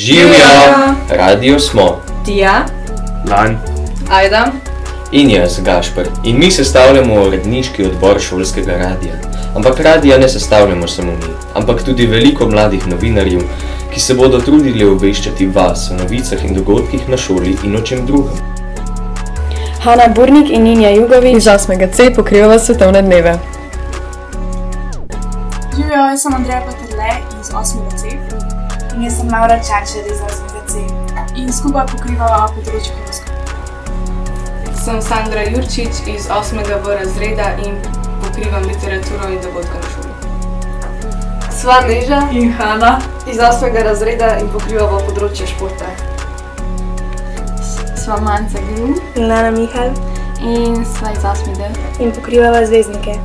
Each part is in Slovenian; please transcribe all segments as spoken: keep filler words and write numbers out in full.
Živjo! Radio smo. Tija, Lan, Ajda In jaz, Gašper. In mi sestavljamo uredniški odbor šolskega radija. Ampak radija ne sestavljamo samo mi, ampak tudi veliko mladih novinarjev, ki se bodo trudili obveščati vas o novicah in dogodkih na šoli in o čem drugem. Hana Burnik in Ninja Jugović iz osmega C pokrivava svetovne dneve. Živjo, jaz sem Andreja Peterle iz osmega C. In jaz sem Laura Čačer iz osmega C. In skupaj pokrivava področje horoskopa. Sem Sandra Jurčič iz osmega B razreda in pokrivam literaturo in dogodke na šoli. Sva Neža In Hana iz osmega razreda in pokrivava področje športa. Sva Manca Grum in Lana Mihal in sva iz osmega D in pokrivava zvezdnike.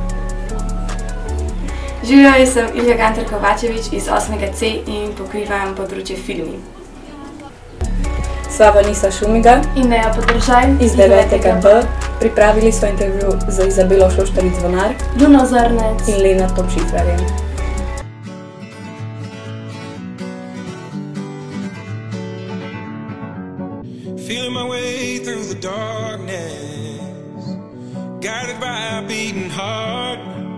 Živjo, jaz sem Ilja Gantar Kovačević iz osmega C in pokrivam področje filmi. Sva Vanisa Šumiga in Neja Podržaj iz devetega B. Pripravili smo intervju z Izabelo Šoštaric-Zvonar, Luno Zrnec in Lena Topšifrarjem. Feeling my way through the darkness, guided by a beating heart.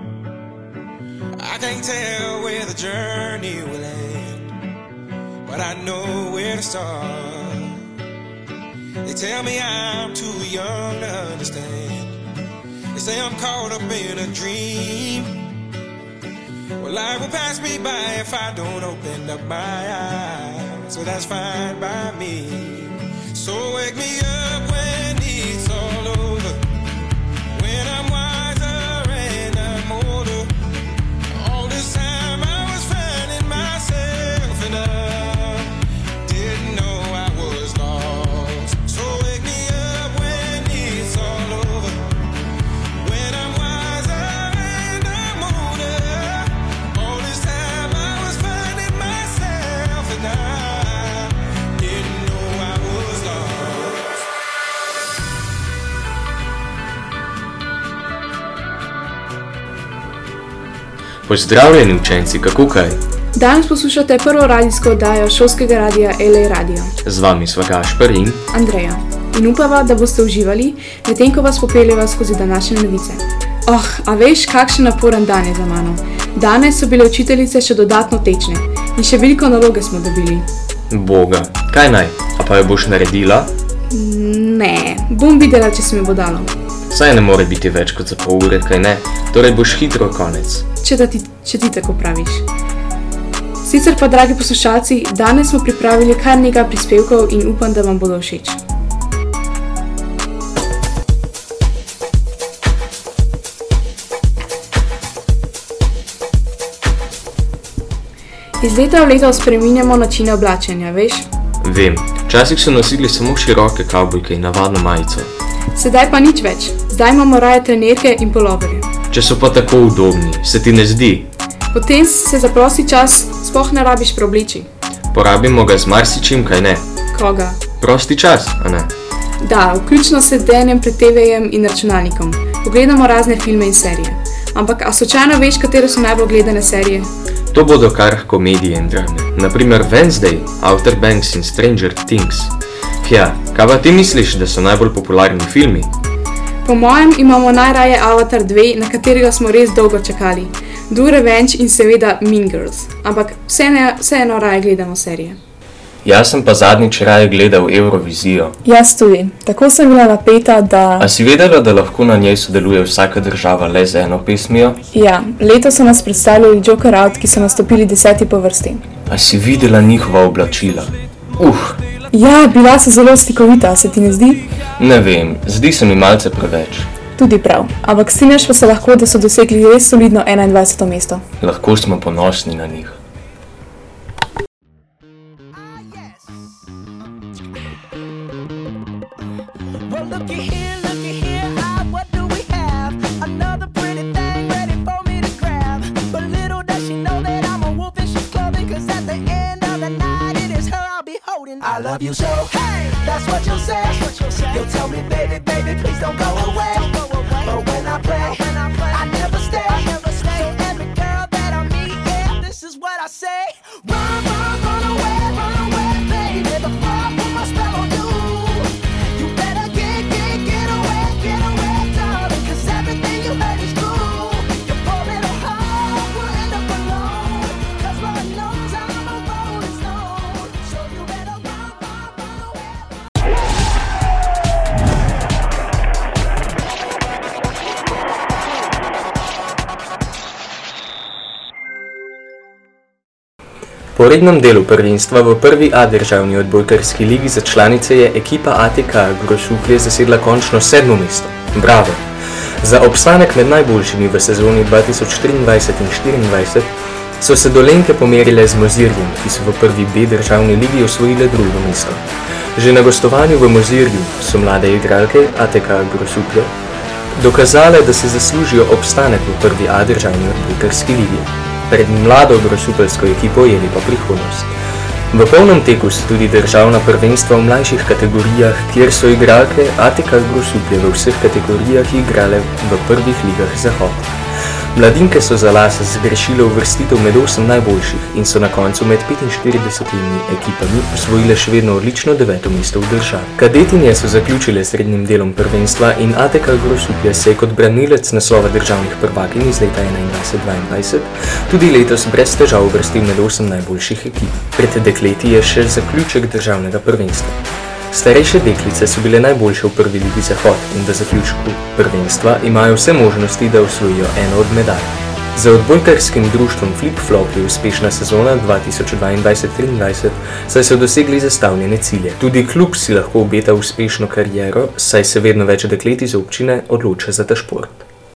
I can't tell where the journey will end, but I know where to start. They tell me I'm too young to understand. They say I'm caught up in a dream. Well, life will pass me by if I don't open up my eyes, so that's fine by me. So wake me up when it's all over, when I'm wiser and I'm older. All this time I was finding myself and I didn't know I was lost. So wake me up when it's all over, when I'm wiser and I'm older. All this time I was finding myself and I didn't know I was lost. Pozdravljeni učenci, kako kaj? Danes poslušate prvo radijsko oddajo šolskega radija L A Radio. Z vami sva Gašper in Andreja. In upava, da boste uživali, medtem ko vas popeljeva skozi današnje novice. Oh, a veš, kakšen naporen dan je za mano. Danes so bile učiteljice še dodatno tečne in še veliko naloge smo dobili. Boga, kaj naj? A pa jo boš naredila? Ne, bom videla, če se mi bo dalo. Saj ne more biti več kot za pol ure, kaj ne? Torej boš hitro konec. Če, ti, če ti tako praviš. Sicer pa, dragi poslušalci, danes smo pripravili kar nekaj prispevkov in upam, da vam bodo všeč. Iz leta v leto spreminjamo načine oblačenja, veš? Vem, včasih so nosili samo široke kavbojke in navadno majico. Sedaj pa nič več, zdaj imamo raje trenerke in puloverje. Če so pa tako udobni, se ti ne zdi? Potem se za prosti čas sploh ne rabiš preobleči. Porabimo ga z marsičim, kaj ne? Koga? Prosti čas, a ne? Da, vključno s sedenjem pred te vejem in računalnikom. Pogledamo razne filme in serije. Ampak, a slučajno veš, katere so najbolj gledane serije? To bodo kar komedije in drame. Naprimer Wednesday, Outer Banks in Stranger Things. Hja, kaj pa ti misliš, da so najbolj popularni filmi? Po mojem imamo najraje Avatar dva, na katerega smo res dolgo čakali. Do Revenge in seveda Mean Girls. Ampak vseeno raje gledamo serije. Jaz sem pa zadnjič raje gledal Eurovizijo. Jaz tudi. Tako sem bila napeta, da... A si vedela, da lahko na njej sodeluje vsaka država le z eno pesmijo? Ja, letos so nas predstavljali Joker Out, ki so nastopili deseti po vrsti. A si videla njihova oblačila? Uh! Ja, bila so zelo slikovita, se ti ne zdi? Ne vem, zdi se mi malce preveč. Tudi prav, ampak strinjaš pa se lahko, da so dosegli res solidno enaindvajseto mesto. Lahko smo ponosni na njih. I love you so, hey, that's what you'll say. You'll tell me, baby, baby, please don't go away. But when I play, I never stay. So every girl that I meet, yeah, this is what I say. Run, run, run away, run away, baby. Po rednem delu prvenstva v prvi A državni odbojkarski ligi za članice je ekipa A T K Grosuplje zasedla končno sedmo mesto. Bravo! Za obstanek med najboljšimi v sezoni dva tisoč triindvajset in štiriindvajset so se Dolenjke pomerile z Mozirjem, ki so v prvi B državni ligi osvojile drugo mesto. Že na gostovanju v Mozirju so mlade igralke A T K Grosuplje dokazale, da se zaslužijo obstanek v prvi A državni odbojkarski ligi. Pred mlado grosupelsko ekipo je lepa prihodnost. V polnem teku so tudi državna prvenstva v mlajših kategorijah, kjer so igralke A T K Grosuplje v vseh kategorijah igrale v prvih ligah Zahod. Mladinke so za las zgrešile uvrstitev med osem najboljših in so na koncu med petinštiridesetimi ekipami osvojile še vedno odlično deveto mesto v državi. Kadetinje so zaključile srednjim delom prvenstva in A T K Grosuplje se je kot branilec naslova državnih prvakinj iz leta enaindvajset dvaindvajset tudi letos brez težav uvrstil med osem najboljših ekip. Pred dekleti je še zaključek državnega prvenstva. Starejše deklice so bile najboljše v prvi ligi Zahod in v zaključku prvenstva imajo vse možnosti, da osvojijo eno od medalj. Za odbojkarskim društvom Flip Flop je uspešna sezona dva tisoč dvaindvajset triindvajset, saj so dosegli zastavljene cilje. Tudi klub si lahko obeta uspešno kariero, saj se vedno več deklet iz občine odloča za ta šport.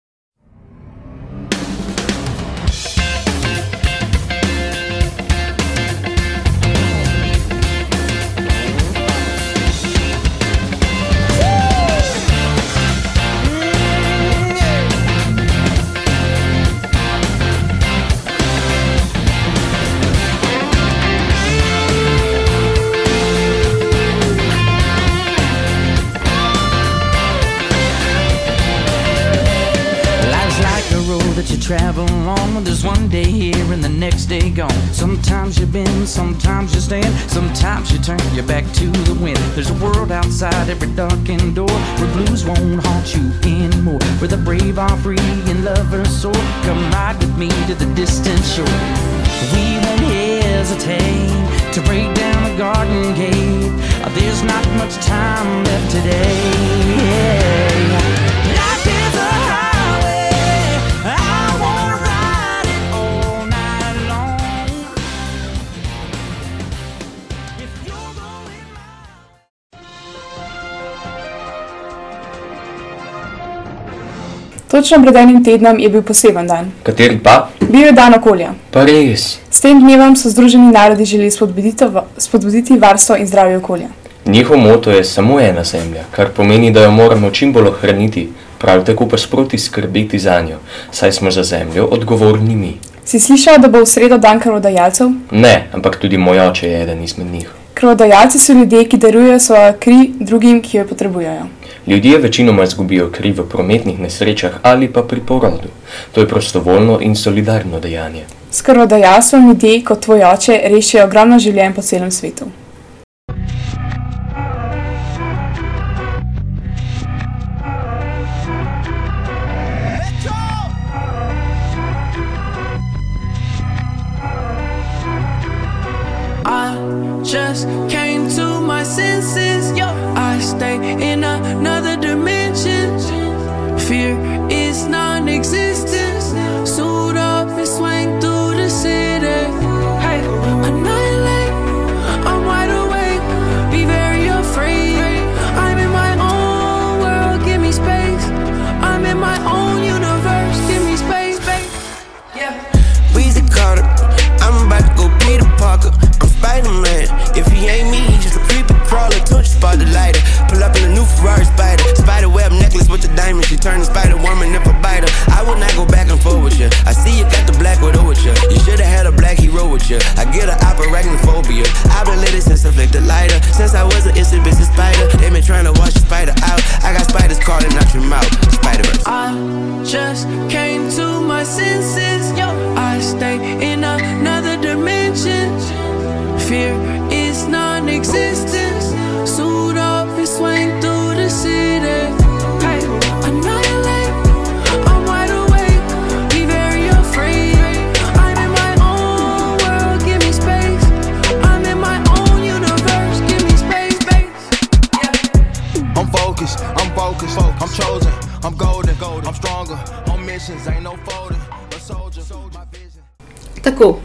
Travel along, there's one day here and the next day gone. Sometimes you bend, sometimes you stand, sometimes you turn your back to the wind. There's a world outside every darkened door where blues won't haunt you anymore, where the brave are free and lovers soar. Come ride with me to the distant shore. We won't hesitate to break down the garden gate. There's not much time left today. Life is a highway, I wanna ride it all night long. If you're going Točno pred enim tednom je bil poseben dan. Kateri pa? Bil je dan okolja. Pa res. S tem dnevom so Združeni narodi želeli spodbuditi, spodbuditi varstvo in zdravje okolja. Njihov moto je samo ena zemlja, kar pomeni, da jo moramo čim bolj ohraniti, prav tako pa sproti skrbeti zanjo, saj smo za zemljo odgovorni mi. Si slišal, da bo v sredo dan krvodajalcev? Ne, ampak tudi moj oče je eden izmed njih. Krvodajalci so ljudje, ki darujejo svojo kri drugim, ki jo potrebujejo. Ljudje večinoma izgubijo kri v prometnih nesrečah ali pa pri porodu. To je prostovoljno in solidarno dejanje. S krvodajalstvom ljudje, kot tvoj oče, rešijo ogromno življenj po celem svetu. Just came to my senses, yo. I stay in another dimension. Fear is non-existent. Suit up and swing through the city. Hey, annihilate, I'm wide awake. Be very afraid. I'm in my own world, give me space. I'm in my own universe, give me space, space. Yeah. Weezy Carter, I'm about to go Peter Parker. Spider-Man, if he ain't me, he's just a creepy crawler. Touch spot the lighter, pull up in a new Ferrari Spider. Spider web necklace with the diamond, she turned Spider-Woman if I bite her. I will not go back and forth with you. I see you got the black widow with you. You should've had a black hero with you. I get an arachnophobia. I've been lit since I flicked the lighter. Since I was an instant business spider, they been trying to wash the spider out. I got spiders crawling out your mouth. Spider-Verse. I just came to my senses, yo. I stay in another dimension. Fear is non-existent. Suit up and swing through the city. Hey, annihilate, I'm wide awake. Be very afraid. I'm in my own world, give me space. I'm in my own universe, give me space, space. Yeah. I'm focused, I'm focused, I'm chosen, I'm golden, I'm stronger. On missions, ain't no folding. A soldier, my vision. Tako, pri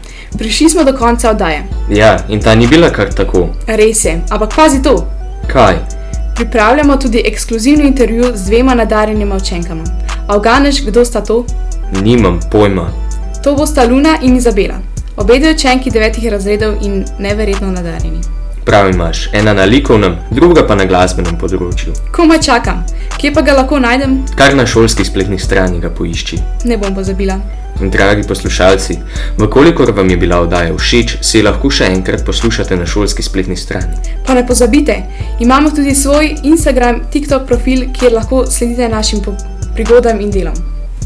Prišli smo do konca oddaje. Ja, in ta ni bila kar tako. Res je, ampak pazi to. Kaj? Pripravljamo tudi ekskluzivni intervju z dvema nadarjenima učenkama. A uganeš, kdo sta to? Nimam pojma. To bosta Luna in Izabela. Obe dve učenki devetih razredov in neverjetno nadarjeni. Prav imaš, ena na likovnem, druga pa na glasbenem področju. Komaj čakam. Kje pa ga lahko najdem? Kar na šolskih spletnih strani ga poišči. Ne bom pozabila. Dragi poslušalci, vkolikor vam je bila oddaja všeč, se lahko še enkrat poslušate na šolski spletni strani. Pa ne pozabite, imamo tudi svoj Instagram, TikTok profil, kjer lahko sledite našim prigodam in delom.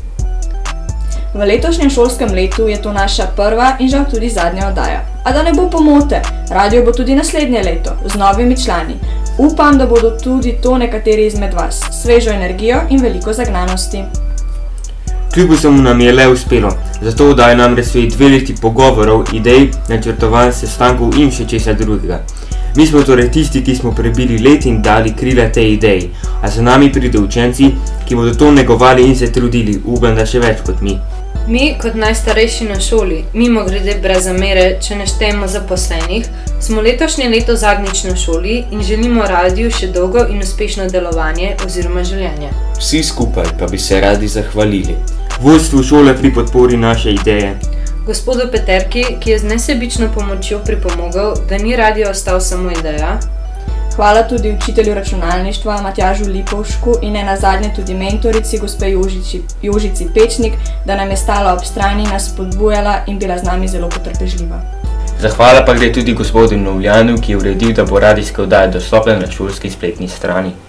V letošnjem šolskem letu je to naša prva in žal tudi zadnja oddaja. A da ne bo pomote, radio bo tudi naslednje leto, z novimi člani. Upam, da bodo tudi to nekateri izmed vas, svežo energijo in veliko zagnanosti. Kljub vsemu nam je le uspelo, zato oddaja namreč svoji dve leti pogovorov, idej, načrtovanj, sestankov in še česa drugega. Mi smo torej tisti, ki smo prebili let in dali krila tej ideji, a za nami pride učenci, ki bodo to negovali in se trudili, upam, da še več kot mi. Mi, kot najstarejši na šoli, mimo grede brez zamere, če ne štejemo zaposlenih, smo letošnje leto zadnjič na šoli in želimo radiju še dolgo in uspešno delovanje oziroma življenje. Vsi skupaj pa bi se radi zahvalili vodstvu šole pri podpori naše ideje, gospodu Peterki, ki je z nesebično pomočjo pripomogel, da ni radio ostal samo ideja. Hvala tudi učitelju računalništva Matjažu Lipovšku in ne nazadnje tudi mentorici gospe Jožici, Jožici Pečnik, da nam je stala ob strani, nas spodbujala in bila z nami zelo potrpežljiva. Zahvala pa gre tudi gospodu Novljanu, ki je uredil, da bo radijska oddaja dostopna na šolski spletni strani.